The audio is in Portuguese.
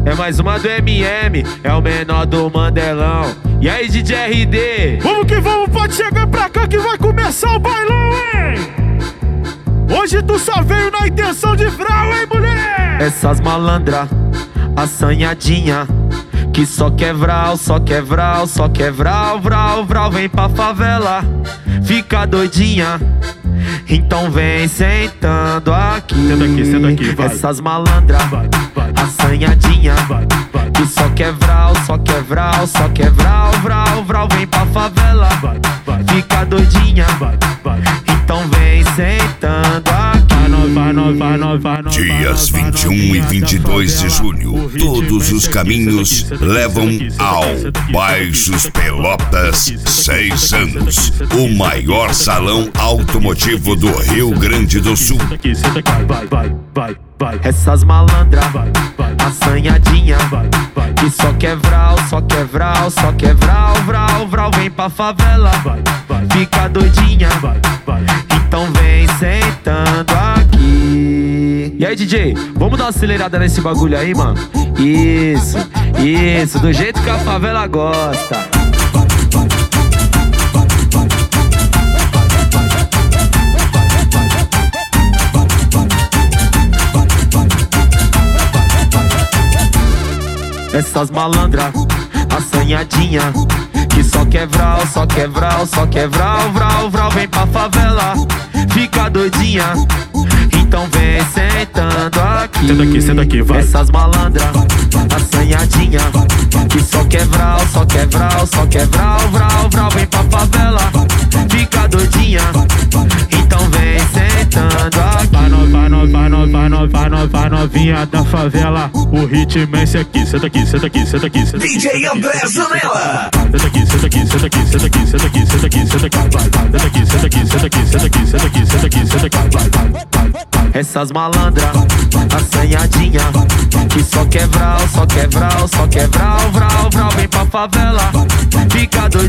É mais uma do MM, é o menor do Mandelão. E aí, DJ RD? Vamos que vamos, pode chegar pra cá que vai começar o bailão, hein? Hoje tu só veio na intenção de vral, hein, mulher? Essas malandra, assanhadinha, que só quer vral, só quer vral, só quer vral, vral, vral. Vem pra favela, fica doidinha, então vem sentando aqui. Senta aqui, vai. Essas malandra, assanhadinha, que só quer vral, só quer vral, só quer vral, vral, vral. Vem pra favela, fica doidinha, então vem sentando aqui. Dias 21 e 22 de julho, todos os caminhos levam ao Baixos Pelotas 6 anos, o maior salão automotivo do Rio Grande do Sul. Essas malandra, assanhadinha, que só quer vral, só quer vral, só quer vral, vral, vral. Vem pra favela, fica doidinha, então vem sentando aqui. E aí, DJ, vamos dar uma acelerada nesse bagulho aí, mano? Isso, do jeito que a favela gosta. Essas malandra, assanhadinha, que só quer vral, só quer vral, só quer vral, vral, vral. Vem pra favela, fica doidinha, então vem sentando aqui. Senta aqui, vai. Essas malandra, assanhadinha, que só quer vral, só quer vral, só quer vral, vral, vral. Vem pra favela, fica doidinha, então vem sentando aqui. Vai novinha da favela, o ritmo é esse aqui. Senta aqui. DJ André Zanella. Senta aqui. Essas malandra, assanhadinha, que só quer vral, só quer vral, só quer vral, vral, vral. Vem pra favela, fica doidinha,